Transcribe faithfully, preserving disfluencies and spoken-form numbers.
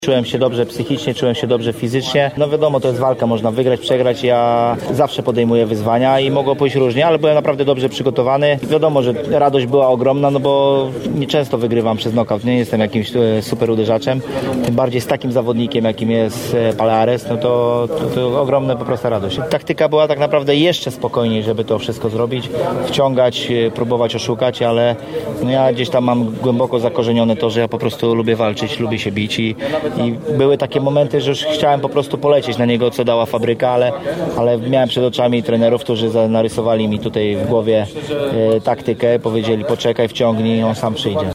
Czułem się dobrze psychicznie, czułem się dobrze fizycznie. No wiadomo, to jest walka, można wygrać, przegrać. Ja zawsze podejmuję wyzwania i mogło pójść różnie, ale byłem naprawdę dobrze przygotowany. Wiadomo, że radość była ogromna, no bo nieczęsto wygrywam przez knockout. Nie jestem jakimś super uderzaczem. Tym bardziej z takim zawodnikiem, jakim jest Palhares, no to, to, to ogromna po prostu radość. Taktyka była tak naprawdę jeszcze spokojniej, żeby to wszystko zrobić, wciągać, próbować oszukać, ale no ja gdzieś tam mam głęboko zakorzenione to, że ja po prostu lubię walczyć, lubię się bić i I były takie momenty, że już chciałem po prostu polecieć na niego, co dała fabryka, ale, ale miałem przed oczami trenerów, którzy narysowali mi tutaj w głowie e, taktykę, powiedzieli poczekaj, wciągnij, on sam przyjdzie.